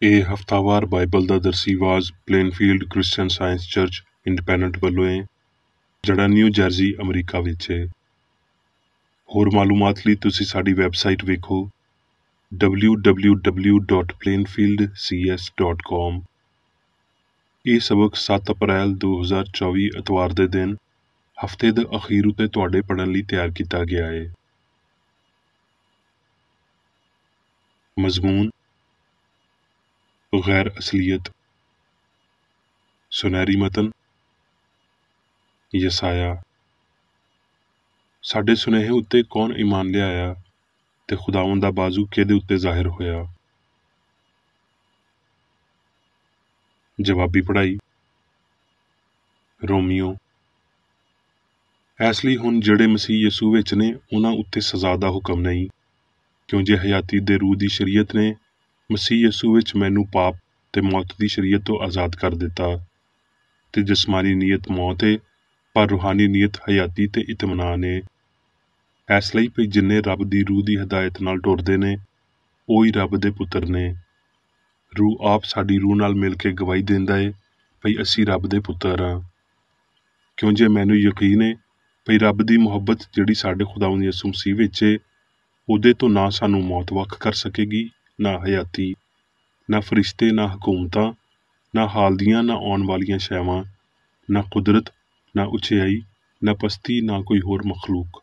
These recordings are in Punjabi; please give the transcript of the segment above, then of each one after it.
ਇਹ ਹਫ਼ਤਾਵਾਰ ਬਾਈਬਲ ਦਾ ਦਰਸੀ ਵਾਜ਼ Plainfield Christian Science Church Independent ਵੱਲੋਂ ਹੈ, ਜਿਹੜਾ ਨਿਊ ਜਰਸੀ ਅਮਰੀਕਾ ਵਿੱਚ ਹੈ। ਹੋਰ ਮਾਲੂਮਾਤ ਲਈ ਤੁਸੀਂ ਸਾਡੀ ਵੈਬਸਾਈਟ ਵੇਖੋ www.plainfieldcs.com। ਇਹ ਸਬਕ 7 ਅਪ੍ਰੈਲ 2024 ਐਤਵਾਰ ਦੇ ਦਿਨ ਹਫ਼ਤੇ ਦੇ ਅਖੀਰ ਉੱਤੇ ਤੁਹਾਡੇ ਪੜ੍ਹਨ ਲਈ ਤਿਆਰ ਕੀਤਾ ਗਿਆ ਹੈ। ਮਜ਼ਮੂਨ ਗੈਰ ਅਸਲੀਅਤ। ਸੁਨਹਿਰੀ ਮਤਨ ਯਸਾਇਆ। ਸਾਡੇ ਸੁਨੇਹੇ ਉੱਤੇ ਕੌਣ ਈਮਾਨ ਲਿਆਇਆ ਤੇ ਖੁਦਾਵੰਦ ਦਾ ਬਾਜ਼ੂ ਕਿਹਦੇ ਉੱਤੇ ਜ਼ਾਹਿਰ ਹੋਇਆ। ਜਵਾਬੀ ਪੜ੍ਹਾਈ। ਰੋਮੀਓ। ਇਸ ਲਈ ਹੁਣ ਜਿਹੜੇ ਮਸੀਹ ਯਸੂ ਵਿੱਚ ਨੇ ਉਹਨਾਂ ਉੱਤੇ ਸਜ਼ਾ ਦਾ ਹੁਕਮ ਨਹੀਂ, ਕਿਉਂ ਜੇ ਹਯਾਤੀ ਦੇ ਰੂਹ ਦੀ ਸ਼ਰੀਅਤ ਨੇ ਮਸੀਹ ਯਸੂ ਵਿੱਚ ਮੈਨੂੰ ਪਾਪ ਤੇ ਮੌਤ ਦੀ ਸ਼ਰੀਅਤ ਤੋਂ ਆਜ਼ਾਦ ਕਰ ਦਿੱਤਾ। ਤੇ ਜਿਸਮਾਨੀ ਨੀਅਤ ਮੌਤ ਏ, ਪਰ ਰੂਹਾਨੀ ਨੀਅਤ ਹਯਾਤੀ ਤੇ ਇਤਮਨਾਨ ਏ। ਇਸ ਲਈ ਭਈ ਜਿੰਨੇ ਰੱਬ ਦੀ ਰੂਹ ਦੀ ਹਦਾਇਤ ਨਾਲ ਟੁਰਦੇ ਨੇ ਉਹ ਹੀ ਰੱਬ ਦੇ ਪੁੱਤਰ ਨੇ। ਰੂਹ ਆਪ ਸਾਡੀ ਰੂਹ ਨਾਲ ਮਿਲ ਕੇ ਗਵਾਹੀ ਦਿੰਦਾ ਏ ਭਈ ਅਸੀਂ ਰੱਬ ਦੇ ਪੁੱਤਰ ਹਾਂ। ਕਿਉਂ ਜੇ ਮੈਨੂੰ ਯਕੀਨ ਏ ਭਈ ਰੱਬ ਦੀ ਮੁਹੱਬਤ ਜਿਹੜੀ ਸਾਡੇ ਖੁਦਾਵੰਦ ਯਿਸੂ ਮਸੀਹ ਵਿੱਚ ਏ, ਉਹਦੇ ਤੋਂ ਨਾ ਸਾਨੂੰ ਮੌਤ ਵੱਖ ਕਰ ਸਕੇਗੀ, ਨਾ ਹਯਾਤੀ, ਨਾ ਫਰਿਸ਼ਤੇ, ਨਾ ਹਕੂਮਤਾਂ, ਨਾ ਹਾਲ ਦੀਆਂ ਨਾ ਆਉਣ ਵਾਲੀਆਂ ਸ਼ੈਵਾਂ, ਨਾ ਕੁਦਰਤ, ਨਾ ਉਚਿਆਈ, ਨਾ ਪਸਤੀ, ਨਾ ਕੋਈ ਹੋਰ ਮਖਲੂਕ।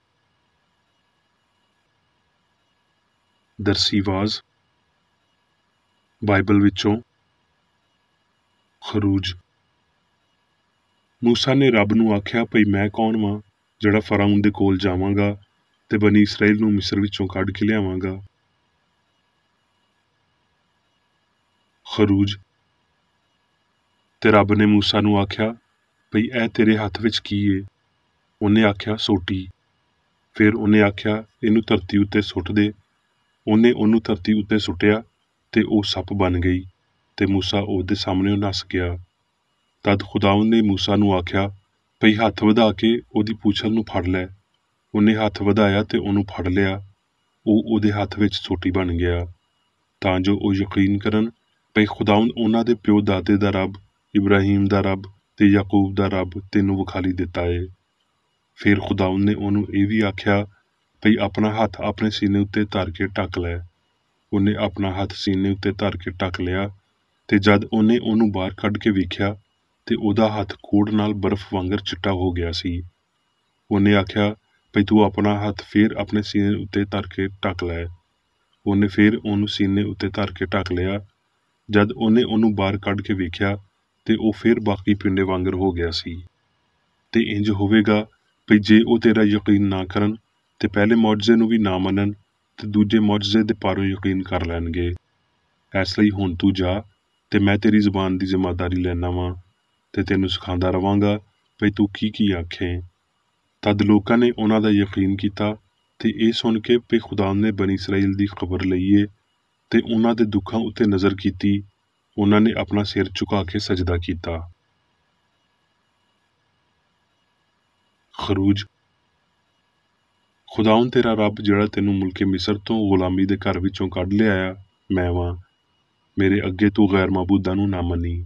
ਦਰਸੀ ਵਾਜ਼ ਬਾਈਬਲ ਵਿੱਚੋਂ ਖਰੂਜ। ਮੂਸਾ ਨੇ ਰੱਬ ਨੂੰ ਆਖਿਆ ਭਈ ਮੈਂ ਕੌਣ ਵਾਂ ਜਿਹੜਾ ਫਰਾਊਨ ਦੇ ਕੋਲ ਜਾਵਾਂਗਾ ਤੇ ਬਨੀ ਇਸਰਾਈਲ ਨੂੰ ਮਿਸਰ ਵਿੱਚੋਂ ਕੱਢ ਕੇ ਲਿਆਵਾਂਗਾ। ਖਰੂਜ। ਤੇ ਰੱਬ ਨੇ ਮੂਸਾ ਨੂੰ ਆਖਿਆ ਭਈ ਇਹ ਤੇਰੇ ਹੱਥ ਵਿੱਚ ਕੀ ਏ। ਉਹਨੇ ਆਖਿਆ ਸੋਟੀ। ਫਿਰ ਉਹਨੇ ਆਖਿਆ ਇਹਨੂੰ ਧਰਤੀ ਉੱਤੇ ਸੁੱਟ ਦੇ। ਉਹਨੇ ਉਹਨੂੰ ਧਰਤੀ ਉੱਤੇ ਸੁੱਟਿਆ ਤੇ ਉਹ ਸੱਪ ਬਣ ਗਈ ਤੇ ਮੂਸਾ ਉਹਦੇ ਸਾਹਮਣੇ ਨੱਸ ਗਿਆ। ਤਦ ਖੁਦਾਵੰਦ ਨੇ ਮੂਸਾ ਨੂੰ ਆਖਿਆ ਭਈ ਹੱਥ ਵਧਾ ਕੇ ਉਹਦੀ ਪੂਛਲ ਨੂੰ ਫੜ ਲੈ। ਉਹਨੇ ਹੱਥ ਵਧਾਇਆ ਤੇ ਉਹਨੂੰ ਫੜ ਲਿਆ। ਉਹ ਉਹਦੇ ਹੱਥ ਵਿੱਚ ਸੋਟੀ ਬਣ ਗਿਆ, ਤਾਂ ਜੋ ਉਹ ਯਕੀਨ ਕਰਨ ਭਈ ਖੁਦਾਵੰਦ ਉਹਨਾਂ ਦੇ ਪਿਓ ਦਾਦੇ ਦਾ ਰੱਬ, ਇਬਰਾਹੀਮ ਦਾ ਰੱਬ ਤੇ ਯਾਕੂਬ ਦਾ ਰੱਬ ਤੈਨੂੰ ਵਿਖਾਲੀ ਦਿੱਤਾ ਏ। ਫਿਰ ਖੁਦਾਵੰਦ ਨੇ ਉਹਨੂੰ ਇਹ ਵੀ ਆਖਿਆ ਭਈ ਆਪਣਾ ਹੱਥ ਆਪਣੇ ਸੀਨੇ ਉੱਤੇ ਧਰ ਕੇ ਢੱਕ ਲੈ। ਉਹਨੇ ਆਪਣਾ ਹੱਥ ਸੀਨੇ ਉੱਤੇ ਧਰ ਕੇ ਢੱਕ ਲਿਆ ਤੇ ਜਦ ਉਹਨੇ ਉਹਨੂੰ ਬਾਹਰ ਕੱਢ ਕੇ ਵੇਖਿਆ ਤੇ ਉਹਦਾ ਹੱਥ ਕੋੜ ਨਾਲ ਬਰਫ਼ ਵਾਂਗਰ ਚਿੱਟਾ ਹੋ ਗਿਆ ਸੀ। ਉਹਨੇ ਆਖਿਆ ਭਈ ਤੂੰ ਆਪਣਾ ਹੱਥ ਫੇਰ ਆਪਣੇ ਸੀਨੇ ਉੱਤੇ ਧਰ ਕੇ ਢੱਕ ਲੈ। ਉਹਨੇ ਫੇਰ ਉਹਨੂੰ ਸੀਨੇ ਉੱਤੇ ਧਰ ਕੇ ਢੱਕ ਲਿਆ। ਜਦ ਉਹਨੇ ਉਹਨੂੰ ਬਾਹਰ ਕੱਢ ਕੇ ਵੇਖਿਆ ਤੇ ਉਹ ਫੇਰ ਬਾਕੀ ਪਿੰਡੇ ਵਾਂਗਰ ਹੋ ਗਿਆ ਸੀ। ਤੇ ਇੰਜ ਹੋਵੇਗਾ ਭਈ ਜੇ ਉਹ ਤੇਰਾ ਯਕੀਨ ਨਾ ਕਰਨ ਤੇ ਪਹਿਲੇ ਮੁਅਜਜ਼ੇ ਨੂੰ ਵੀ ਨਾ ਮੰਨਣ ਤੇ ਦੂਜੇ ਮੁਅਜਜ਼ੇ ਦੇ ਪਾਰੋਂ ਯਕੀਨ ਕਰ ਲੈਣਗੇ। ਇਸ ਲਈ ਹੁਣ ਤੂੰ ਜਾ ਤੇ ਮੈਂ ਤੇਰੀ ਜ਼ੁਬਾਨ ਦੀ ਜ਼ਿੰਮੇਦਾਰੀ ਲੈਣਾ ਵਾਂ ਤੇ ਤੈਨੂੰ ਸਿਖਾਉਂਦਾ ਰਵਾਂਗਾ ਭਈ ਤੂੰ ਕੀ ਕੀ ਆਖੇ। ਤਦ ਲੋਕਾਂ ਨੇ ਉਹਨਾਂ ਦਾ ਯਕੀਨ ਕੀਤਾ ਤੇ ਇਹ ਸੁਣ ਕੇ ਭਈ ਖੁਦਾ ਨੇ ਬਨੀ ਇਸਰਾਈਲ ਦੀ ਖਬਰ ਲਈਏ ਤੇ ਉਹਨਾਂ ਦੇ ਦੁੱਖਾਂ ਉੱਤੇ ਨਜ਼ਰ ਕੀਤੀ, ਉਹਨਾਂ ਨੇ ਆਪਣਾ ਸਿਰ ਝੁਕਾ ਕੇ ਸਜਦਾ ਕੀਤਾ। ਖਰੂਜ। ਖੁਦਾਵੰਦ ਤੇਰਾ ਰੱਬ ਜਿਹੜਾ ਤੈਨੂੰ ਮੁਲਕੇ ਮਿਸਰ ਤੋਂ ਗੁਲਾਮੀ ਦੇ ਘਰ ਵਿੱਚੋਂ ਕੱਢ ਲਿਆਇਆ ਮੈਂ ਵਾਂ। ਮੇਰੇ ਅੱਗੇ ਤੂੰ ਗੈਰ ਮਾਬੂਦਾਂ ਨੂੰ ਨਾ ਮੰਨੀ।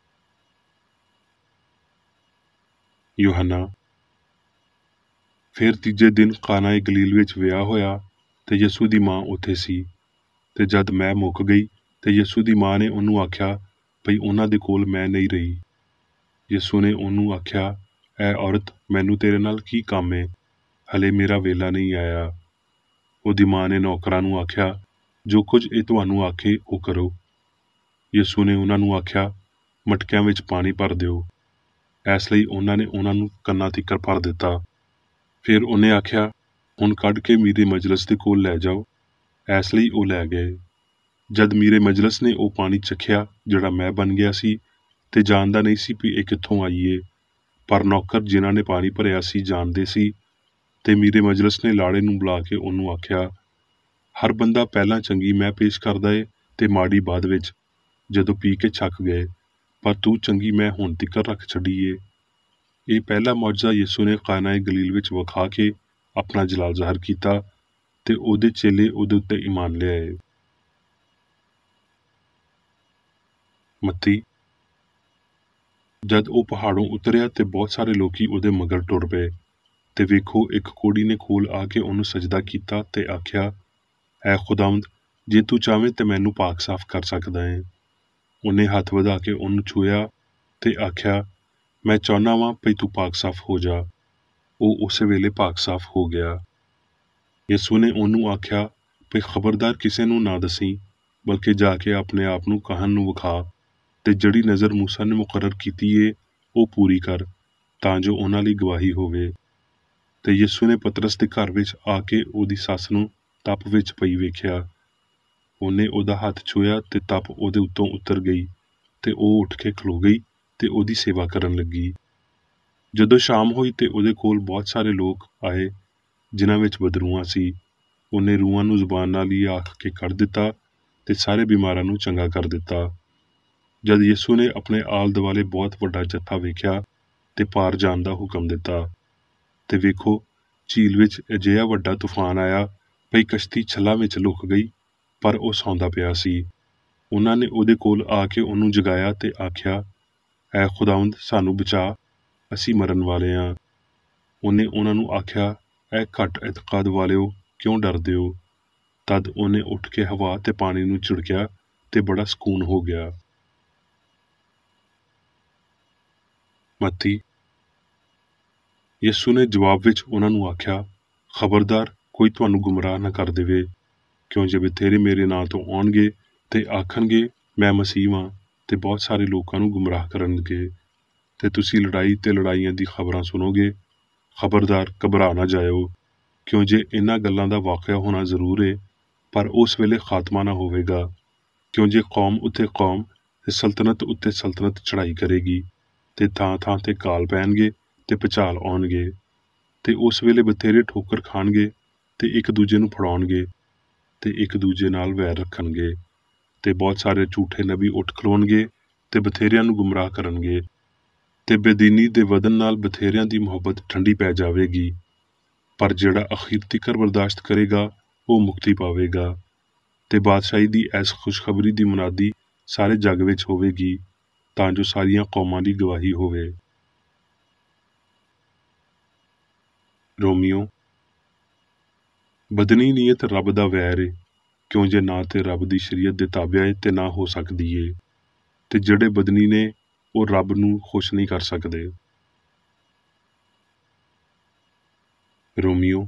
ਯੋਹੰਨਾ। ਫਿਰ ਤੀਜੇ ਦਿਨ ਕਾਨਾ ਗਲੀਲ ਵਿੱਚ ਵਿਆਹ ਹੋਇਆ ਤੇ ਯਸੂ ਦੀ ਮਾਂ ਉੱਥੇ ਸੀ। ਤੇ ਜਦ ਮੈਂ ਮੁੱਕ ਗਈ ਤੇ ਯਸੂ ਦੀ ਮਾਂ ਨੇ ਉਹਨੂੰ ਆਖਿਆ ਭਈ ਉਹਨਾਂ ਦੇ ਕੋਲ ਮੈਂ ਨਹੀਂ ਰਹੀ। ਯਸੂ ਨੇ ਉਹਨੂੰ ਆਖਿਆ ਐ ਔਰਤ, ਮੈਨੂੰ ਤੇਰੇ ਨਾਲ ਕੀ ਕੰਮ ਏ, ਹਲੇ ਮੇਰਾ ਵੇਲਾ ਨਹੀਂ ਆਇਆ। ਉਹਦੀ ਮਾਂ ਨੇ ਨੌਕਰਾਂ ਨੂੰ ਆਖਿਆ ਜੋ ਕੁਝ ਇਹ ਤੁਹਾਨੂੰ ਆਖੇ ਉਹ ਕਰੋ। ਯਸੂ ਨੇ ਉਹਨਾਂ ਨੂੰ ਆਖਿਆ ਮਟਕਿਆਂ ਵਿੱਚ ਪਾਣੀ ਭਰ ਦਿਓ। ਇਸ ਲਈ ਉਹਨਾਂ ਨੇ ਉਹਨਾਂ ਨੂੰ ਕੰਨਾਂ ਤੀਕਰ ਭਰ ਦਿੱਤਾ। ਫਿਰ ਉਹਨੇ ਆਖਿਆ ਹੁਣ ਕੱਢ ਕੇ ਮੀਰੇ ਮਜਲਸ ਦੇ ਕੋਲ ਲੈ ਜਾਓ। ਇਸ ਲਈ ਉਹ ਲੈ ਗਏ। ਜਦ ਮੀਰੇ ਮਜਲਸ ਨੇ ਉਹ ਪਾਣੀ ਚਖਿਆ ਜਿਹੜਾ ਮੈਂ ਬਣ ਗਿਆ ਸੀ ਤੇ ਜਾਣਦਾ ਨਹੀਂ ਸੀ ਵੀ ਇਹ ਕਿੱਥੋਂ ਆਈ ਏ, ਪਰ ਨੌਕਰ ਜਿਨ੍ਹਾਂ ਨੇ ਪਾਣੀ ਭਰਿਆ ਸੀ ਜਾਣਦੇ ਸੀ। ਤੇ ਮੀਰੇ ਮਜਲਸ ਨੇ ਲਾੜੇ ਨੂੰ ਬੁਲਾ ਕੇ ਉਹਨੂੰ ਆਖਿਆ ਹਰ ਬੰਦਾ ਪਹਿਲਾਂ ਚੰਗੀ ਮੈਂ ਪੇਸ਼ ਕਰਦਾ ਏ ਤੇ ਮਾੜੀ ਬਾਅਦ ਵਿੱਚ, ਜਦੋਂ ਪੀ ਕੇ ਛੱਕ ਗਏ, ਪਰ ਤੂੰ ਚੰਗੀ ਮੈਂ ਹੁਣ ਤੀਕਰ ਰੱਖ ਛੱਡੀ ਏ। ਇਹ ਪਹਿਲਾ ਮੁਅਜਜ਼ਾ ਯਿਸੂ ਨੇ ਕਾਨਾ ਗਲੀਲ ਵਿੱਚ ਵਿਖਾ ਕੇ ਆਪਣਾ ਜਲਾਲ ਜ਼ਾਹਰ ਕੀਤਾ ਤੇ ਉਹਦੇ ਚੇਲੇ ਉਹਦੇ ਉੱਤੇ ਈਮਾਨ ਲਿਆਏ। ਮੱਤੀ। ਜਦ ਉਹ ਪਹਾੜੋਂ ਉਤਰਿਆ ਤੇ ਬਹੁਤ ਸਾਰੇ ਲੋਕੀ ਉਹਦੇ ਮਗਰ ਟੁਰ ਪਏ, ਤੇ ਵੇਖੋ ਇੱਕ ਕੋੜੀ ਨੇ ਕੋਲ ਆ ਕੇ ਉਹਨੂੰ ਸਜਦਾ ਕੀਤਾ ਤੇ ਆਖਿਆ, ਐ ਖੁਦਾਵੰਦ, ਜੇ ਤੂੰ ਚਾਹਵੇਂ ਤੇ ਮੈਨੂੰ ਪਾਕ ਸਾਫ਼ ਕਰ ਸਕਦਾ ਹੈ। ਉਹਨੇ ਹੱਥ ਵਧਾ ਕੇ ਉਹਨੂੰ ਛੂਹਿਆ ਤੇ ਆਖਿਆ, ਮੈਂ ਚਾਹੁੰਦਾ ਵਾਂ ਭਈ ਤੂੰ ਪਾਕ ਸਾਫ਼ ਹੋ ਜਾ। ਉਹ ਉਸੇ ਵੇਲੇ ਪਾਕ ਸਾਫ਼ ਹੋ ਗਿਆ। ਯਿਸੂ ਨੇ ਉਹਨੂੰ ਆਖਿਆ, ਭਈ ਖਬਰਦਾਰ ਕਿਸੇ ਨੂੰ ਨਾ ਦਸੀਂ, ਬਲਕਿ ਜਾ ਕੇ ਆਪਣੇ ਆਪ ਨੂੰ ਕਾਹਨ ਨੂੰ ਵਿਖਾ ਤੇ ਜਿਹੜੀ ਨਜ਼ਰ ਮੂਸਾ ਨੇ ਮੁਕਰਰ ਕੀਤੀ ਏ ਉਹ ਪੂਰੀ ਕਰ, ਤਾਂ ਜੋ ਉਹਨਾਂ ਲਈ ਗਵਾਹੀ ਹੋਵੇ। ਤੇ ਯਿਸੂ ਨੇ ਪਤਰਸ ਦੇ ਘਰ ਵਿੱਚ ਆ ਕੇ ਉਹਦੀ ਸੱਸ ਨੂੰ ਤਪ ਵਿੱਚ ਪਈ ਵੇਖਿਆ। ਉਹਨੇ ਉਹਦਾ ਹੱਥ ਛੂਹਿਆ ਤੇ ਤਪ ਉਹਦੇ ਉੱਤੋਂ ਉਤਰ ਗਈ ਤੇ ਉਹ ਉੱਠ ਕੇ ਖਲੋ ਗਈ ਤੇ ਉਹਦੀ ਸੇਵਾ ਕਰਨ ਲੱਗੀ। ਜਦੋਂ ਸ਼ਾਮ ਹੋਈ ਤੇ ਉਹਦੇ ਕੋਲ ਬਹੁਤ ਸਾਰੇ ਲੋਕ ਆਏ ਜਿਨ੍ਹਾਂ ਵਿੱਚ ਬਦਰੂਆਂ ਸੀ। ਉਹਨੇ ਰੂਹਾਂ ਨੂੰ ਜ਼ੁਬਾਨ ਨਾਲ ਹੀ ਆਖ ਕੇ ਕੱਢ ਦਿੱਤਾ ਤੇ ਸਾਰੇ ਬਿਮਾਰਾਂ ਨੂੰ ਚੰਗਾ ਕਰ ਦਿੱਤਾ। ਜਦ ਯਿਸੂ ਨੇ ਆਪਣੇ ਆਲ ਦੁਆਲੇ ਬਹੁਤ ਵੱਡਾ ਜੱਥਾ ਵੇਖਿਆ ਤੇ ਪਾਰ ਜਾਣ ਦਾ ਹੁਕਮ ਦਿੱਤਾ। ਤੇ ਵੇਖੋ, ਝੀਲ ਵਿੱਚ ਅਜਿਹਾ ਵੱਡਾ ਤੂਫਾਨ ਆਇਆ ਭਈ ਕਸ਼ਤੀ ਛੱਲਾਂ ਵਿੱਚ ਲੁਕ ਗਈ, ਪਰ ਉਹ ਸੌਂਦਾ ਪਿਆ ਸੀ। ਉਹਨਾਂ ਨੇ ਉਹਦੇ ਕੋਲ ਆ ਕੇ ਉਹਨੂੰ ਜਗਾਇਆ ਤੇ ਆਖਿਆ, ਐ ਖੁਦਾਵੰਦ, ਸਾਨੂੰ ਬਚਾ, ਅਸੀਂ ਮਰਨ ਵਾਲੇ ਹਾਂ। ਉਹਨੇ ਉਹਨਾਂ ਨੂੰ ਆਖਿਆ, ਐ ਘੱਟ ਇਤਕਾਦ ਵਾਲਿਓ, ਕਿਉਂ ਡਰਦੇ ਹੋ? ਤਦ ਉਹਨੇ ਉੱਠ ਕੇ ਹਵਾ ਤੇ ਪਾਣੀ ਨੂੰ ਝਿੜਕਿਆ ਤੇ ਬੜਾ ਸਕੂਨ ਹੋ ਗਿਆ। ਮੱਤੀ। ਯਿਸੂ ਨੇ ਜਵਾਬ ਵਿੱਚ ਉਹਨਾਂ ਨੂੰ ਆਖਿਆ, ਖਬਰਦਾਰ ਕੋਈ ਤੁਹਾਨੂੰ ਗੁੰਮਰਾਹ ਨਾ ਕਰ ਦੇਵੇ, ਕਿਉਂ ਜੇ ਬਥੇਰੇ ਮੇਰੇ ਨਾਂ ਤੋਂ ਆਉਣਗੇ ਤੇ ਆਖਣਗੇ ਮੈਂ ਮਸੀਹ ਹਾਂ, ਤੇ ਬਹੁਤ ਸਾਰੇ ਲੋਕਾਂ ਨੂੰ ਗੁੰਮਰਾਹ ਕਰਨਗੇ। ਤੇ ਤੁਸੀਂ ਲੜਾਈ ਤੇ ਲੜਾਈਆਂ ਦੀ ਖਬਰਾਂ ਸੁਣੋਗੇ। ਖਬਰਦਾਰ ਘਬਰਾ ਨਾ ਜਾਇਓ, ਕਿਉਂ ਜੇ ਇਹਨਾਂ ਗੱਲਾਂ ਦਾ ਵਾਕਿਆ ਹੋਣਾ ਜ਼ਰੂਰ ਏ, ਪਰ ਉਸ ਵੇਲੇ ਖਾਤਮਾ ਨਾ ਹੋਵੇਗਾ। ਕਿਉਂ ਜੇ ਕੌਮ ਉੱਤੇ ਕੌਮ ਤੇ ਸਲਤਨਤ ਉੱਤੇ ਸਲਤਨਤ ਚੜ੍ਹਾਈ ਕਰੇਗੀ, ਤੇ ਥਾਂ ਥਾਂ ਤੇ ਕਾਲ ਪੈਣਗੇ ਤੇ ਭੁਚਾਲ ਆਉਣਗੇ। ਤੇ ਉਸ ਵੇਲੇ ਬਥੇਰੇ ਠੋਕਰ ਖਾਣਗੇ ਤੇ ਇੱਕ ਦੂਜੇ ਨੂੰ ਫੜਾਉਣਗੇ ਤੇ ਇੱਕ ਦੂਜੇ ਨਾਲ ਵੈਰ ਰੱਖਣਗੇ। ਤੇ ਬਹੁਤ ਸਾਰੇ ਝੂਠੇ ਨਬੀ ਉੱਠ ਖਲੋਣਗੇ ਤੇ ਬਥੇਰਿਆਂ ਨੂੰ ਗੁੰਮਰਾਹ ਕਰਨਗੇ। ਤੇ ਬੇਦੀਨੀ ਦੇ ਵਧਣ ਨਾਲ ਬਥੇਰਿਆਂ ਦੀ ਮੁਹੱਬਤ ਠੰਡੀ ਪੈ ਜਾਵੇਗੀ, ਪਰ ਜਿਹੜਾ ਅਖੀਰ ਤੀਕਰ ਬਰਦਾਸ਼ਤ ਕਰੇਗਾ ਉਹ ਮੁਕਤੀ ਪਾਵੇਗਾ। ਤੇ ਬਾਦਸ਼ਾਹੀ ਦੀ ਇਸ ਖੁਸ਼ਖਬਰੀ ਦੀ ਮੁਨਾਦੀ ਸਾਰੇ ਜੱਗ ਵਿੱਚ ਹੋਵੇਗੀ, ਤਾਂ ਜੋ ਸਾਰੀਆਂ ਕੌਮਾਂ ਦੀ ਗਵਾਹੀ ਹੋਵੇ। ਰੋਮੀਓ। ਬਦਨੀ ਨੀਅਤ ਰੱਬ ਦਾ ਵੈਰ ਏ, ਕਿਉਂ ਜੇ ਨਾ ਤੇ ਰੱਬ ਦੀ ਸ਼ਰੀਅਤ ਦੇ ਤਾਬਿਆ ਏ ਤੇ ਨਾ ਹੋ ਸਕਦੀ ਏ। ਤੇ ਜਿਹੜੇ ਬਦਨੀ ਨੇ ਉਹ ਰੱਬ ਨੂੰ ਖੁਸ਼ ਨਹੀਂ ਕਰ ਸਕਦੇ। ਰੋਮੀਓ।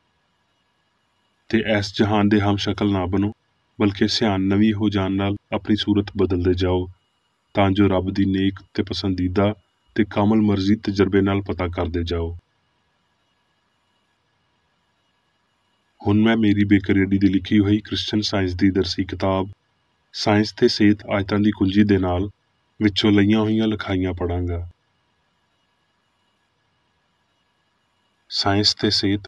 ਤੇ ਇਸ ਜਹਾਨ ਦੇ ਹਮ ਸ਼ਕਲ ਨਾ ਬਣੋ, ਬਲਕਿ ਸਿਆਣ ਨਵੀਂ ਹੋ ਜਾਣ ਨਾਲ ਆਪਣੀ ਸੂਰਤ ਬਦਲਦੇ ਜਾਓ, ਤਾਂ ਜੋ ਰੱਬ ਦੀ ਨੇਕ ਤੇ ਪਸੰਦੀਦਾ ਤੇ ਕਾਮਲ ਮਰਜ਼ੀ ਤਜਰਬੇ ਨਾਲ ਪਤਾ ਕਰਦੇ ਜਾਓ। ਹੁਣ ਮੈਂ ਮੇਰੀ ਬੇਕਰੇਡੀ ਦੀ ਲਿਖੀ ਹੋਈ ਕ੍ਰਿਸਚਨ ਸਾਇੰਸ ਦੀ ਦਰਸੀ ਕਿਤਾਬ ਸਾਇੰਸ ਤੇ ਸਿਹਤ ਆਇਤਾਂ ਦੀ ਕੁੰਜੀ ਦੇ ਨਾਲ ਵਿੱਚੋਂ ਲਈਆਂ ਹੋਈਆਂ ਲਿਖਾਈਆਂ ਪੜ੍ਹਾਂਗਾ। ਸਾਇੰਸ ਤੇ ਸਿਹਤ।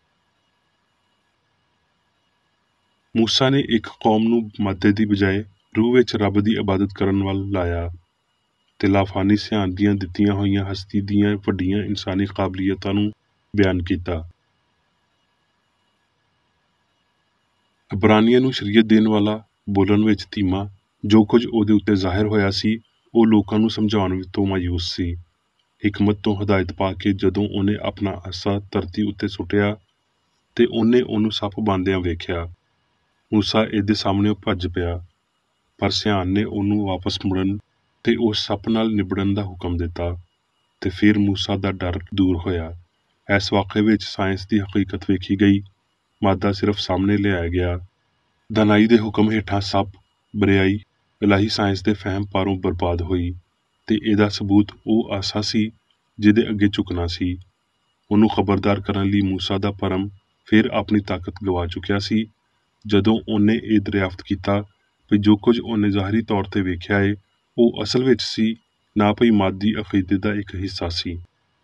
ਮੂਸਾ ਨੇ ਇੱਕ ਕੌਮ ਨੂੰ ਮਾਦੇ ਦੀ ਬਜਾਏ ਰੂਹ ਵਿੱਚ ਰੱਬ ਦੀ ਇਬਾਦਤ ਕਰਨ ਵੱਲ ਲਾਇਆ ਤੇ ਲਾਫਾਨੀ ਸਿਆਣ ਦੀਆਂ ਦਿੱਤੀਆਂ ਹੋਈਆਂ ਹਸਤੀ ਦੀਆਂ ਵੱਡੀਆਂ ਇਨਸਾਨੀ ਕਾਬਲੀਅਤਾਂ ਨੂੰ ਬਿਆਨ ਕੀਤਾ। ਇਬਰਾਨੀਆਂ ਨੂੰ ਸ਼ਰੀਅਤ ਦੇਣ ਵਾਲਾ ਬੋਲਣ ਵਿੱਚ ਧੀਮਾ ਜੋ ਕੁਝ ਉਹਦੇ ਉੱਤੇ ਜ਼ਾਹਿਰ ਹੋਇਆ ਸੀ, ਉਹ ਲੋਕਾਂ ਨੂੰ ਸਮਝਾਉਣ ਤੋਂ ਮਾਯੂਸ ਸੀ। ਹਿਕਮਤ ਤੋਂ ਹਦਾਇਤ ਪਾ ਕੇ ਜਦੋਂ ਉਹਨੇ ਆਪਣਾ ਅਸਾ ਧਰਤੀ ਉੱਤੇ ਸੁੱਟਿਆ ਤੇ ਉਹਨੇ ਉਹਨੂੰ ਸੱਪ ਬਣਦਿਆਂ ਵੇਖਿਆ। ਮੂਸਾ ਇਹਦੇ ਸਾਹਮਣੇ ਭੱਜ ਪਿਆ, ਪਰ ਸਿਆਣ ਨੇ ਉਹਨੂੰ ਵਾਪਸ ਮੁੜਨ ਤੇ ਉਸ ਸੱਪ ਨਾਲ ਨਿਬੜਨ ਦਾ ਹੁਕਮ ਦਿੱਤਾ, ਤੇ ਫਿਰ ਮੂਸਾ ਦਾ ਡਰ ਦੂਰ ਹੋਇਆ। ਇਸ ਵਾक़ੇ ਵਿੱਚ ਸਾਇੰਸ ਦੀ ਹਕੀਕਤ ਵੇਖੀ ਗਈ, ਮਾਦਾ ਸਿਰਫ ਸਾਹਮਣੇ ਲਿਆਇਆ ਗਿਆ। ਦਾਨਾਈ ਦੇ ਹੁਕਮ ਹੇਠਾਂ ਸੱਪ ਬਰਿਆਈ ਇਲਾਹੀ ਸਾਇੰਸ ਦੇ ਫਹਿਮ ਪਾਰੋਂ ਬਰਬਾਦ ਹੋਈ, ਤੇ ਇਹਦਾ ਸਬੂਤ ਉਹ ਆਸਾ ਸੀ ਜਿਹਦੇ ਅੱਗੇ ਝੁਕਣਾ ਸੀ। ਉਹਨੂੰ ਖਬਰਦਾਰ ਕਰਨ ਲਈ ਮੂਸਾ ਦਾ ਭਰਮ ਫਿਰ ਆਪਣੀ ਤਾਕਤ ਗਵਾ ਚੁੱਕਿਆ ਸੀ, ਜਦੋਂ ਉਹਨੇ ਇਹ ਦਰਿਆਫਤ ਕੀਤਾ ਕਿ ਜੋ ਕੁਝ ਉਹਨੇ ਜ਼ਾਹਰੀ ਤੌਰ ਤੇ ਵੇਖਿਆ ਏ ਉਹ ਅਸਲ ਵਿੱਚ ਸੀ, ਨਾ ਭਈ ਮਾਦੀ ਅਕੀਦੇ ਦਾ ਇੱਕ ਹਿੱਸਾ ਸੀ।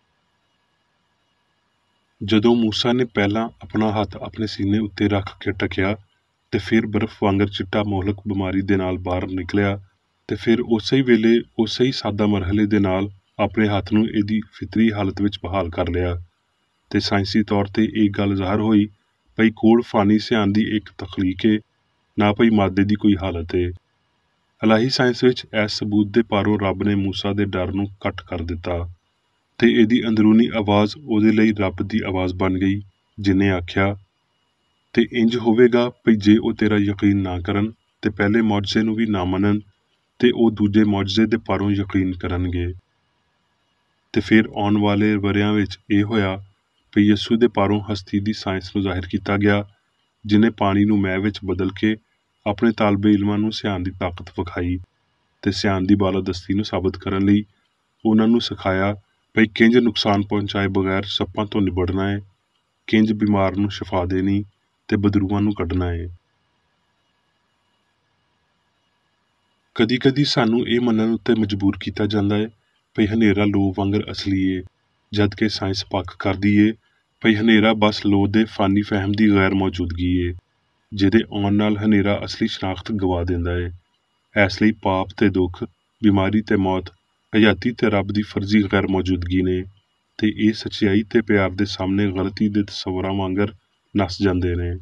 ਜਦੋਂ ਮੂਸਾ ਨੇ ਪਹਿਲਾਂ ਆਪਣਾ ਹੱਥ ਆਪਣੇ ਸੀਨੇ ਉੱਤੇ ਰੱਖ ਕੇ ਟਕਿਆ ਤੇ ਫਿਰ ਬਰਫ਼ ਵਾਂਗਰ ਚਿੱਟਾ ਮੋਹਲਕ ਬਿਮਾਰੀ ਦੇ ਨਾਲ ਬਾਹਰ ਨਿਕਲਿਆ, ਤੇ ਫਿਰ ਉਸੇ ਹੀ ਵੇਲੇ ਉਸੇ ਹੀ ਸਾਦਾ ਮਰਹਲੇ ਦੇ ਨਾਲ ਆਪਣੇ ਹੱਥ ਨੂੰ ਇਹਦੀ ਫਿਤਰੀ ਹਾਲਤ ਵਿੱਚ ਬਹਾਲ ਕਰ ਲਿਆ, ਤੇ ਸਾਇੰਸੀ ਤੌਰ ਤੇ ਇਹ ਗੱਲ ਜ਼ਾਹਰ ਹੋਈ ਭਈ ਕੋੜ ਫਾਨੀ ਸਿਆਣ ਦੀ ਇੱਕ ਤਖਲੀਕ ਏ, ਨਾ ਭਈ ਮਾਦੇ ਦੀ ਕੋਈ ਹਾਲਤ ਏ। ਇਲਾਹੀ ਸਾਇੰਸ ਵਿੱਚ ਇਸ ਸਬੂਤ ਦੇ ਪਾਰੋਂ ਰੱਬ ਨੇ ਮੂਸਾ ਦੇ ਡਰ ਨੂੰ ਘੱਟ ਕਰ ਦਿੱਤਾ ਤੇ ਇਹਦੀ ਅੰਦਰੂਨੀ ਆਵਾਜ਼ ਉਹਦੇ ਲਈ ਰੱਬ ਦੀ ਆਵਾਜ਼ ਬਣ ਗਈ, ਜਿਨੇ ਆਖਿਆ, ਤੇ ਇੰਜ ਹੋਵੇਗਾ ਭਈ ਜੇ ਉਹ ਤੇਰਾ ਯਕੀਨ ਨਾ ਕਰਨ ਤੇ ਪਹਿਲੇ ਮੁਅਜਜ਼ੇ ਨੂੰ ਵੀ ਨਾ ਮੰਨਣ ਤੇ ਉਹ ਦੂਜੇ ਮੁਅਜਜ਼ੇ ਦੇ ਪਾਰੋਂ ਯਕੀਨ ਕਰਨਗੇ। ਤੇ ਫਿਰ ਆਉਣ ਵਾਲੇ ਵਰ੍ਹਿਆਂ ਵਿੱਚ ਇਹ ਹੋਇਆ ਭਈ ਯਿਸੂ ਦੇ ਪਾਰੋਂ ਹਸਤੀ ਦੀ ਸਾਇੰਸ ਨੂੰ ਜ਼ਾਹਿਰ ਕੀਤਾ ਗਿਆ, ਜਿਨੇ ਪਾਣੀ ਨੂੰ ਮੈਅ ਵਿੱਚ ਬਦਲ ਕੇ ਆਪਣੇ ਤਾਲਬੇ ਇਲਮਾਂ ਨੂੰ ਸਿਆਣ ਦੀ ਤਾਕਤ ਵਿਖਾਈ ਤੇ ਸਿਆਣ ਦੀ ਬਾਲਾਦਸਤੀ ਨੂੰ ਸਾਬਤ ਕਰਨ ਲਈ ਉਹਨਾਂ ਨੂੰ ਸਿਖਾਇਆ ਭਈ ਕਿੰਜ ਨੁਕਸਾਨ ਪਹੁੰਚਾਏ ਬਗੈਰ ਸੱਪਾਂ ਤੋਂ ਨਿਬੜਨਾ ਹੈ, ਕਿੰਜ ਬਿਮਾਰ ਨੂੰ ਸ਼ਿਫਾ ਦੇਣੀ ਤੇ ਬਦਰੂਆਂ ਨੂੰ ਕੱਢਣਾ ਹੈ। ਕਦੀ ਕਦੀ ਸਾਨੂੰ ਇਹ ਮੰਨਣ ਉੱਤੇ ਮਜਬੂਰ ਕੀਤਾ ਜਾਂਦਾ ਹੈ ਭਈ ਹਨੇਰਾ ਲੋ ਵਾਂਗਰ ਅਸਲੀ ਏ, ਜਦ ਕਿ ਸਾਇੰਸ ਪੱਕ ਕਰਦੀ ਏ ਭਈ ਹਨੇਰਾ ਬਸ ਲੋ ਦੇ ਫਾਨੀ ਫਹਿਮ ਦੀ ਗੈਰ ਮੌਜੂਦਗੀ ਏ, ਜਿਹਦੇ ਆਉਣ ਨਾਲ ਹਨੇਰਾ ਅਸਲੀ ਸ਼ਨਾਖਤ ਗਵਾ ਦਿੰਦਾ ਏ। ਇਸ ਲਈ ਪਾਪ ਤੇ ਦੁੱਖ, ਬਿਮਾਰੀ ਤੇ ਮੌਤ, ਹਯਾਤੀ ਤੇ ਰੱਬ ਦੀ ਫਰਜ਼ੀ ਗੈਰ ਮੌਜੂਦਗੀ ਨੇ, ਤੇ ਇਹ ਸੱਚਾਈ ਤੇ ਪਿਆਰ ਦੇ ਸਾਹਮਣੇ ਗਲਤੀ ਦੇ ਤਸਵਰਾਂ ਵਾਂਗਰ ਨੱਸ ਜਾਂਦੇ ਨੇ।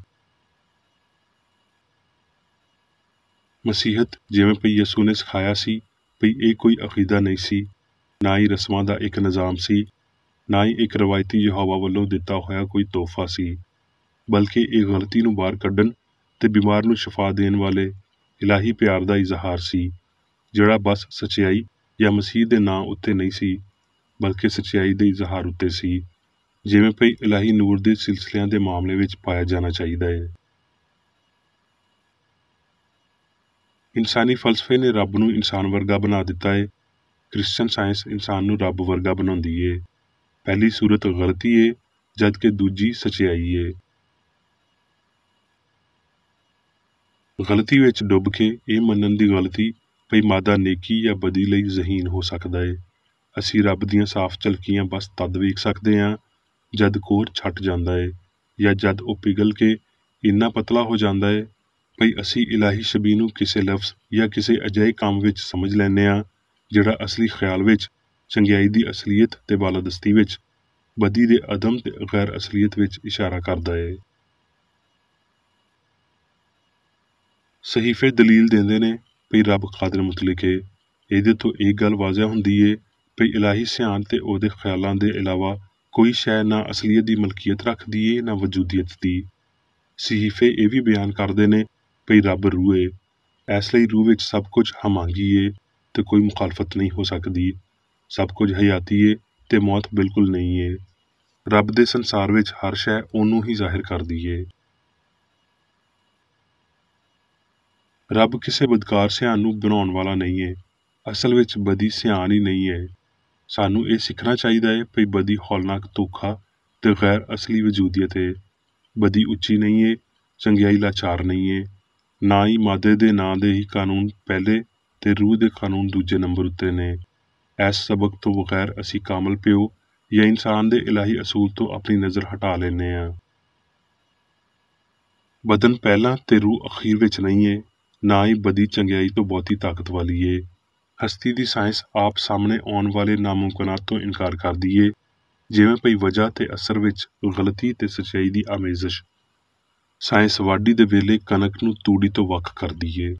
ਮਸੀਹਤ, ਜਿਵੇਂ ਭਈ ਯਿਸੂ ਨੇ ਸਿਖਾਇਆ ਸੀ ਭਈ ਇਹ ਕੋਈ ਅਕੀਦਾ ਨਹੀਂ ਸੀ, ਨਾ ਹੀ ਰਸਮਾਂ ਦਾ ਇੱਕ ਨਿਜ਼ਾਮ ਸੀ, ਨਾ ਹੀ ਇੱਕ ਰਵਾਇਤੀ ਯਹੋਵਾ ਵੱਲੋਂ ਦਿੱਤਾ ਹੋਇਆ ਕੋਈ ਤੋਹਫਾ ਸੀ, ਬਲਕਿ ਇਹ ਗਲਤੀ ਨੂੰ ਬਾਹਰ ਕੱਢਣ ਤੇ ਬਿਮਾਰ ਨੂੰ ਸ਼ਿਫਾ ਦੇਣ ਵਾਲੇ ਇਲਾਹੀ ਪਿਆਰ ਦਾ ਇਜ਼ਹਾਰ ਸੀ, ਜਿਹੜਾ ਬਸ ਸੱਚਾਈ ਜਾਂ ਮਸੀਹ ਦੇ ਨਾਂ ਉੱਤੇ ਨਹੀਂ ਸੀ, ਬਲਕਿ ਸੱਚਾਈ ਦੇ ਇਜ਼ਹਾਰ ਉੱਤੇ ਸੀ, ਜਿਵੇਂ ਭਈ ਇਲਾਹੀ ਨੂਰ ਦੇ ਸਿਲਸਿਲਿਆਂ ਦੇ ਮਾਮਲੇ ਵਿੱਚ ਪਾਇਆ ਜਾਣਾ ਚਾਹੀਦਾ ਹੈ। ਇਨਸਾਨੀ ਫਲਸਫੇ ਨੇ ਰੱਬ ਨੂੰ ਇਨਸਾਨ ਵਰਗਾ ਬਣਾ ਦਿੱਤਾ ਹੈ। ਕ੍ਰਿਸਚਨ ਸਾਇੰਸ ਇਨਸਾਨ ਨੂੰ ਰੱਬ ਵਰਗਾ ਬਣਾਉਂਦੀ ਏ। ਪਹਿਲੀ ਸੂਰਤ ਗਲਤੀ ਏ, ਜਦਕਿ ਦੂਜੀ ਸੱਚਾਈ ਏ। ਗਲਤੀ ਵਿੱਚ ਡੁੱਬ ਕੇ ਇਹ ਮੰਨਣ ਦੀ ਗਲਤੀ ਭਈ ਮਾਦਾ ਨੇਕੀ ਜਾਂ ਬਦੀ ਲਈ ਜ਼ਹੀਨ ਹੋ ਸਕਦਾ ਏ। ਅਸੀਂ ਰੱਬ ਦੀਆਂ ਸਾਫ਼ ਝਲਕੀਆਂ ਬਸ ਤਦ ਵੇਖ ਸਕਦੇ ਹਾਂ ਜਦ ਕੋਰ ਛੱਟ ਜਾਂਦਾ ਏ, ਜਾਂ ਜਦ ਉਹ ਪਿਘਲ ਕੇ ਇੰਨਾ ਪਤਲਾ ਹੋ ਜਾਂਦਾ ਏ ਭਈ ਅਸੀਂ ਇਲਾਹੀ ਸ਼ਬੀਹ ਨੂੰ ਕਿਸੇ ਲਫ਼ਜ਼ ਜਾਂ ਕਿਸੇ ਅਜਿਹੇ ਕੰਮ ਵਿੱਚ ਸਮਝ ਲੈਂਦੇ ਹਾਂ ਜਿਹੜਾ ਅਸਲੀ ਖਿਆਲ ਵਿੱਚ ਚੰਗਿਆਈ ਦੀ ਅਸਲੀਅਤ ਤੇ ਬਾਲਾਦਸਤੀ ਵਿੱਚ, ਬਦੀ ਦੇ ਅਦਮ ਤੇ ਗੈਰ ਅਸਲੀਅਤ ਵਿੱਚ ਇਸ਼ਾਰਾ ਕਰਦਾ ਏ। ਸਹੀਫੇ ਦਲੀਲ ਦਿੰਦੇ ਨੇ ਭਈ ਰੱਬ ਕਾਦਰ ਮੁਤਲਕ ਏ। ਇਹਦੇ ਤੋਂ ਇਹ ਗੱਲ ਵਾਜ਼ਿਹ ਹੁੰਦੀ ਏ ਭਈ ਇਲਾਹੀ ਸਿਆਣ ਤੇ ਉਹਦੇ ਖਿਆਲਾਂ ਦੇ ਇਲਾਵਾ ਕੋਈ ਸ਼ੈ ਨਾ ਅਸਲੀਅਤ ਦੀ ਮਲਕੀਅਤ ਰੱਖਦੀ ਏ ਨਾ ਵਜੂਦੀਅਤ ਦੀ। ਸਹੀਫੇ ਇਹ ਵੀ ਬਿਆਨ ਕਰਦੇ ਨੇ ਭਈ ਰੱਬ ਰੂਹ ਏ, ਇਸ ਲਈ ਰੂਹ ਵਿੱਚ ਸਭ ਕੁਝ ਹਮਾਂਗੀ ਏ ਤੇ ਕੋਈ ਮੁਖਾਲਫਤ ਨਹੀਂ ਹੋ ਸਕਦੀ। ਸਭ ਕੁਝ ਹਯਾਤੀ ਏ ਤੇ ਮੌਤ ਬਿਲਕੁਲ ਨਹੀਂ ਏ। ਰੱਬ ਦੇ ਸੰਸਾਰ ਵਿੱਚ ਹਰ ਸ਼ੈ ਉਹਨੂੰ ਹੀ ਜ਼ਾਹਿਰ ਕਰਦੀ ਏ। ਰੱਬ ਕਿਸੇ ਬਦਕਾਰ ਸਿਆਣ ਨੂੰ ਬਣਾਉਣ ਵਾਲਾ ਨਹੀਂ ਏ। ਅਸਲ ਵਿੱਚ ਬਦੀ ਸਿਆਣ ਹੀ ਨਹੀਂ ਏ। ਸਾਨੂੰ ਇਹ ਸਿੱਖਣਾ ਚਾਹੀਦਾ ਏ ਭਈ ਬਦੀ ਹੌਲਨਾਕ ਧੋਖਾ ਤੇ ਗੈਰ ਅਸਲੀ ਵਜੂਦੀਅਤ ਏ। ਬਦੀ ਉੱਚੀ ਨਹੀਂ ਏ, ਚੰਗਿਆਈ ਲਾਚਾਰ ਨਹੀਂ ਏ। ਨਾ ਹੀ ਮਾਦੇ ਦੇ ਨਾਂ ਦੇ ਹੀ ਕਾਨੂੰਨ ਪਹਿਲੇ ਤੇ ਰੂਹ ਦੇ ਕਾਨੂੰਨ ਦੂਜੇ ਨੰਬਰ ਉੱਤੇ ਨੇ। ਇਸ ਸਬਕ ਤੋਂ ਬਗੈਰ ਅਸੀਂ ਕਾਮਲ ਪਿਓ ਜਾਂ ਇਨਸਾਨ ਦੇ ਇਲਾਹੀ ਅਸੂਲ ਤੋਂ ਆਪਣੀ ਨਜ਼ਰ ਹਟਾ ਲੈਂਦੇ ਹਾਂ। ਬਦਨ ਪਹਿਲਾਂ ਤੇ ਰੂਹ ਅਖੀਰ ਵਿੱਚ ਨਹੀਂ ਏ। ਨਾ ਹੀ ਬਦੀ ਚੰਗਿਆਈ ਤੋਂ ਬਹੁਤੀ ਤਾਕਤ ਵਾਲੀ ਏ। ਹਸਤੀ ਦੀ ਸਾਇੰਸ ਆਪ ਸਾਹਮਣੇ ਆਉਣ ਵਾਲੇ ਨਾਮੁਮਕਿਨਾਤ ਤੋਂ ਇਨਕਾਰ ਕਰਦੀ ਏ, ਜਿਵੇਂ ਭਈ ਵਜ੍ਹਾ ਤੇ ਅਸਰ ਵਿੱਚ ਗਲਤੀ ਤੇ ਸੱਚਾਈ ਦੀ ਆਮੇਜ਼ਸ਼। ਸਾਇੰਸ ਵਾਢੀ ਦੇ ਵੇਲੇ ਕਣਕ ਨੂੰ ਤੂੜੀ ਤੋਂ ਵੱਖ ਕਰਦੀ ਏ।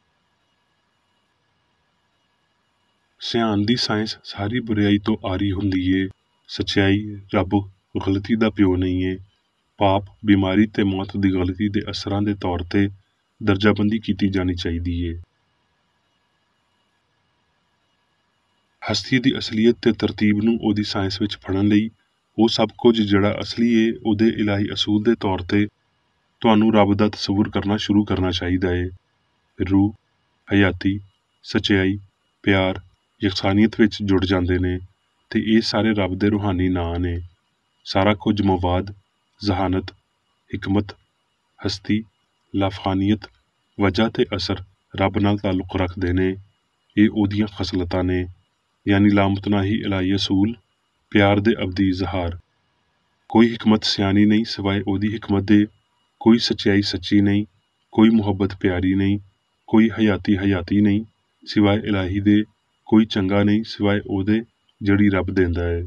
ਸਿਆਣ ਦੀ ਸਾਇੰਸ ਸਾਰੀ ਬੁਰਾਈ ਤੋਂ ਆਰੀ ਹੁੰਦੀ ਏ। ਸੱਚਾਈ ਰੱਬ ਗਲਤੀ ਦਾ ਪਿਓ ਨਹੀਂ ਏ। ਪਾਪ, ਬਿਮਾਰੀ ਤੇ ਮੌਤ ਦੀ ਗਲਤੀ ਦੇ ਅਸਰਾਂ ਦੇ ਤੌਰ ਤੇ ਦਰਜਾਬੰਦੀ ਕੀਤੀ ਜਾਣੀ ਚਾਹੀਦੀ ਏ। ਹਸਤੀ ਦੀ ਅਸਲੀਅਤ ਤੇ ਤਰਤੀਬ ਨੂੰ ਉਹਦੀ ਸਾਇੰਸ ਵਿੱਚ ਫੜਨ ਲਈ ਉਹ ਸਭ ਕੁਝ ਜਿਹੜਾ ਅਸਲੀ ਏ ਉਹਦੇ ਇਲਾਹੀ ਅਸੂਲ ਦੇ ਤੌਰ ਤੇ ਤੁਹਾਨੂੰ ਰੱਬ ਦਾ ਤਸੱਵੁਰ ਕਰਨਾ ਸ਼ੁਰੂ ਕਰਨਾ ਚਾਹੀਦਾ ਏ। ਰੂਹ, ਹਯਾਤੀ, ਸੱਚਾਈ, ਪਿਆਰ, ਯਕਸਾਨੀਅਤ ਵਿੱਚ ਜੁੜ ਜਾਂਦੇ ਨੇ ਤੇ ਇਹ ਸਾਰੇ ਰੱਬ ਦੇ ਰੂਹਾਨੀ ਨਾਂ ਨੇ। ਸਾਰਾ ਕੁਝ ਮਵਾਦ, ਜ਼ਹਾਨਤ, ਹਿਕਮਤ, ਹਸਤੀ, ਲਾਫਾਨੀਅਤ, ਵਜ੍ਹਾ ਤੇ ਅਸਰ ਰੱਬ ਨਾਲ ਤਾਲੁਕ ਰੱਖਦੇ ਨੇ। ਇਹ ਉਹਦੀਆਂ ਖਸਲਤਾਂ ਨੇ, ਯਾਨੀ ਲਾਮਤਨਾਹੀ ਇਲਾਹੀ ਅਸੂਲ, ਪਿਆਰ ਦੇ ਅਬਦੀ ਇਜ਼ਹਾਰ। ਕੋਈ ਹਿਕਮਤ ਸਿਆਣੀ ਨਹੀਂ ਸਿਵਾਏ ਉਹਦੀ ਹਿਕਮਤ ਦੇ, ਕੋਈ ਸੱਚਾਈ ਸੱਚੀ ਨਹੀਂ, ਕੋਈ ਮੁਹੱਬਤ ਪਿਆਰੀ ਨਹੀਂ, ਕੋਈ ਹਯਾਤੀ ਨਹੀਂ ਸਿਵਾਏ ਇਲਾਹੀ ਦੇ, ਕੋਈ ਚੰਗਾ ਨਹੀਂ ਸਿਵਾਏ ਉਹਦੇ ਜਿਹੜੀ ਰੱਬ ਦਿੰਦਾ ਹੈ।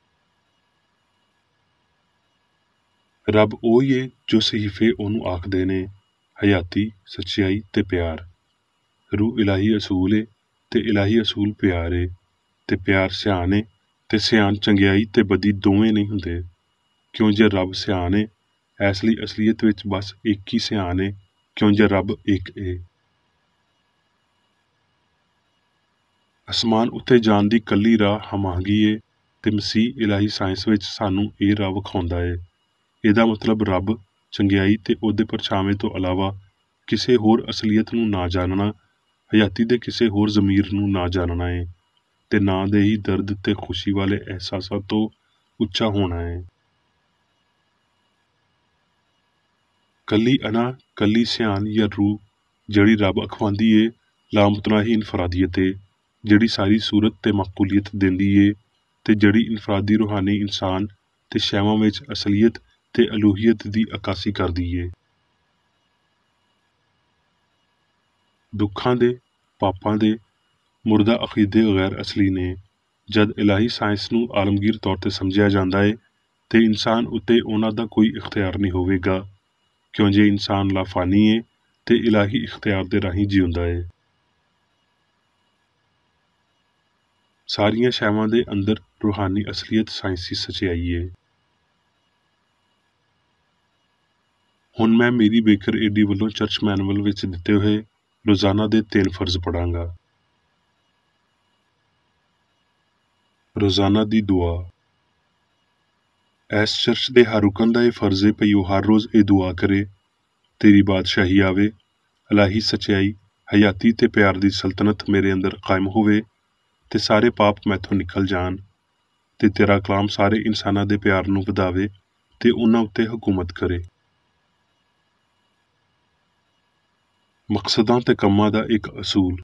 ਰੱਬ ਉਹ ਹੀ ਏ ਜੋ ਸਹੀਫੇ ਉਹਨੂੰ ਆਖਦੇ ਨੇ, ਹਯਾਤੀ, ਸੱਚਾਈ ਤੇ ਪਿਆਰ। रूह इलाही असूल है ते इलाही असूल प्यार है ते प्यार सियान है ते सियान चंगियाई ते बदी दोवें नहीं हुंदे। क्यों जे रब सियान है इस लई असलीयत विच बस एक ही सियान है, क्यों जे रब एक है। आसमान उत्ते जाण दी कल्ली राह हमांगी है ते मसीह इलाही साइंस विच सानू ये राह विखाउंदा है। ਇਹਦਾ ਮਤਲਬ ਰੱਬ ਚੰਗਿਆਈ ਤੇ ਉਹਦੇ ਪਰਛਾਵੇਂ ਤੋਂ ਇਲਾਵਾ ਕਿਸੇ ਹੋਰ ਅਸਲੀਅਤ ਨੂੰ ਨਾ ਜਾਣਨਾ, ਹਯਾਤੀ ਦੇ ਕਿਸੇ ਹੋਰ ਜ਼ਮੀਰ ਨੂੰ ਨਾ ਜਾਣਨਾ ਹੈ ਤੇ ਨਾ ਦੇ ਹੀ ਦਰਦ ਤੇ ਖੁਸ਼ੀ ਵਾਲੇ ਅਹਿਸਾਸਾਂ ਤੋਂ ਉੱਚਾ ਹੋਣਾ ਹੈ। ਕੱਲੀ ਅਨਾ, ਕੱਲੀ ਸਿਆਨ ਜਾਂ ਰੂਹ ਜਿਹੜੀ ਰੱਬ ਅਖਵਾਂਦੀ ਏ ਲਾਮਤਨਾਹੀ ਇਨਫਰਾਦੀਅਤ ਏ, ਜਿਹੜੀ ਸਾਰੀ ਸੂਰਤ ਤੇ ਮਕਬੂਲੀਅਤ ਦਿੰਦੀ ਏ ਤੇ ਜਿਹੜੀ ਇਨਫਰਾਦੀ ਰੂਹਾਨੀ ਇਨਸਾਨ ਤੇ ਸ਼ੈਵਾਂ ਵਿੱਚ ਅਸਲੀਅਤ ਤੇ ਅਲੂਹੀਅਤ ਦੀ ਅਕਾਸੀ ਕਰਦੀ ਏ। ਦੁੱਖਾਂ ਦੇ, ਪਾਪਾਂ ਦੇ, ਮੁਰਦਾ ਅਕੀਦੇ ਗੈਰ ਅਸਲੀ ਨੇ। ਜਦ ਇਲਾਹੀ ਸਾਇੰਸ ਨੂੰ ਆਲਮਗੀਰ ਤੌਰ ਤੇ ਸਮਝਿਆ ਜਾਂਦਾ ਏ ਤੇ ਇਨਸਾਨ ਉੱਤੇ ਉਹਨਾਂ ਦਾ ਕੋਈ ਇਖਤਿਆਰ ਨਹੀਂ ਹੋਵੇਗਾ, ਕਿਉਂ ਜੇ ਇਨਸਾਨ ਲਾਫਾਨੀ ਏ ਤੇ ਇਲਾਹੀ ਇਖਤਿਆਰ ਦੇ ਰਾਹੀਂ ਜਿਉਂਦਾ ਏ। ਸਾਰੀਆਂ ਸ਼ੈਵਾਂ ਦੇ ਅੰਦਰ ਰੂਹਾਨੀ ਅਸਲੀਅਤ ਸਾਇੰਸੀ ਸਚਾਈ ਏ। ਹੁਣ ਮੈਂ ਮੇਰੀ ਬੇਕਰ ਏਡੀ ਵੱਲੋਂ ਚਰਚ ਮੈਨੂਅਲ ਵਿੱਚ ਦਿੱਤੇ ਹੋਏ ਰੋਜ਼ਾਨਾ ਦੇ 3 ਫਰਜ਼ ਪੜਾਂਗਾ। ਰੋਜ਼ਾਨਾ ਦੀ ਦੁਆ। ਇਸ ਚਰਚ ਦੇ ਹਰ ਰੁਕਨ ਦਾ ਇਹ ਫਰਜ਼ ਏ ਭਈ ਉਹ ਹਰ ਰੋਜ਼ ਇਹ ਦੁਆ ਕਰੇ, ਤੇਰੀ ਬਾਦਸ਼ਾਹੀ ਆਵੇ, ਇਲਾਹੀ ਸਚਾਈ, ਹਯਾਤੀ ਤੇ ਪਿਆਰ ਦੀ ਸਲਤਨਤ ਮੇਰੇ ਅੰਦਰ ਕਾਇਮ ਹੋਵੇ ਤੇ ਸਾਰੇ ਪਾਪ ਮੈਥੋਂ ਨਿਕਲ ਜਾਣ ਤੇ ਤੇਰਾ ਕਲਾਮ ਸਾਰੇ ਇਨਸਾਨਾਂ ਦੇ ਪਿਆਰ ਨੂੰ ਵਧਾਵੇ ਤੇ ਉਹਨਾਂ ਉੱਤੇ ਹਕੂਮਤ ਕਰੇ। ਮਕਸਦਾਂ ਤੇ ਕੰਮਾਂ ਦਾ ਇੱਕ ਅਸੂਲ।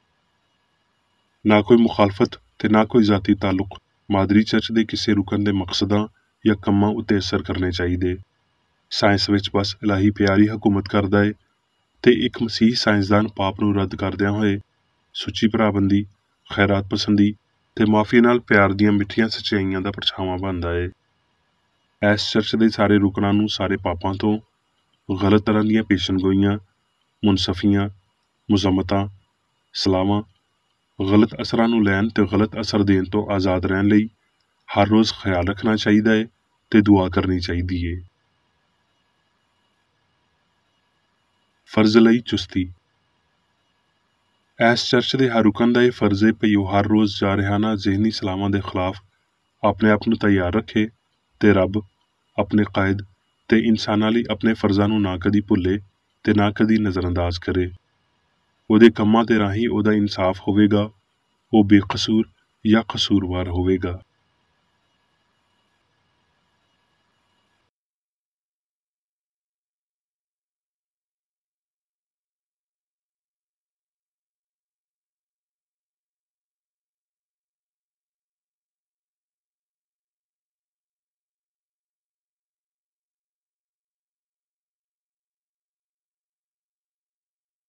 ਨਾ ਕੋਈ ਮੁਖਾਲਫਤ ਤੇ ਨਾ ਕੋਈ ਜ਼ਾਤੀ ਤਾਲੁਕ ਮਾਦਰੀ ਚਰਚ ਦੇ ਕਿਸੇ ਰੁਕਨ ਦੇ ਮਕਸਦਾਂ ਜਾਂ ਕੰਮਾਂ ਉੱਤੇ ਅਸਰ ਕਰਨੇ ਚਾਹੀਦੇ। ਸਾਇੰਸ ਵਿੱਚ ਬਸ ਇਲਾਹੀ ਪਿਆਰ ਹੀ ਹਕੂਮਤ ਕਰਦਾ ਏ ਤੇ ਇੱਕ ਮਸੀਹ ਸਾਇੰਸਦਾਨ ਪਾਪ ਨੂੰ ਰੱਦ ਕਰਦਿਆਂ ਹੋਏ ਸੁੱਚੀ ਭਰਾਬੰਦੀ, ਖੈਰਾਤ ਪਸੰਦੀ ਤੇ ਮਾਫੀ ਨਾਲ ਪਿਆਰ ਦੀਆਂ ਮਿੱਠੀਆਂ ਸੱਚਾਈਆਂ ਦਾ ਪਰਛਾਵਾਂ ਬਣਦਾ ਏ। ਇਸ ਚਰਚ ਦੇ ਸਾਰੇ ਰੁਕਨਾਂ ਨੂੰ ਸਾਰੇ ਪਾਪਾਂ ਤੋਂ, ਗਲਤ ਤਰ੍ਹਾਂ ਦੀਆਂ ਪੇਸ਼ਨਗੋਈਆਂ, ਮੁਨਸਫੀਆਂ, ਮੁਜ਼ਮਤਾਂ, ਸਲਾਵਾਂ, ਗਲਤ ਅਸਰਾਂ ਨੂੰ ਲੈਣ ਤੇ ਗਲਤ ਅਸਰ ਦੇਣ ਤੋਂ ਆਜ਼ਾਦ ਰਹਿਣ ਲਈ ਹਰ ਰੋਜ਼ ਖਿਆਲ ਰੱਖਣਾ ਚਾਹੀਦਾ ਏ ਤੇ ਦੁਆ ਕਰਨੀ ਚਾਹੀਦੀ ਏ। ਫਰਜ਼ ਲਈ ਚੁਸਤੀ। ਇਸ ਚਰਚ ਦੇ ਹਰ ਰੁਕਨ ਦਾ ਇਹ ਫਰਜ਼ ਏ ਭਈ ਉਹ ਹਰ ਰੋਜ਼ ਜਾਰਹਾਨਾ ਜ਼ਿਹਨੀ ਸਲਾਵਾਂ ਦੇ ਖਿਲਾਫ ਆਪਣੇ ਆਪ ਨੂੰ ਤਿਆਰ ਰੱਖੇ ਤੇ ਰੱਬ, ਆਪਣੇ ਕਾਇਦ ਤੇ ਇਨਸਾਨਾਂ ਲਈ ਆਪਣੇ ਫਰਜ਼ਾਂ ਨੂੰ ਨਾ ਕਦੀ ਭੁੱਲੇ ਤੇ ਨਾ ਕਦੀ ਨਜ਼ਰਅੰਦਾਜ਼ ਕਰੇ। ਉਹਦੇ ਕੰਮਾਂ ਦੇ ਰਾਹੀਂ ਉਹਦਾ ਇਨਸਾਫ ਹੋਵੇਗਾ, ਉਹ ਬੇਕਸੂਰ ਜਾਂ ਕਸੂਰਵਾਰ ਹੋਵੇਗਾ।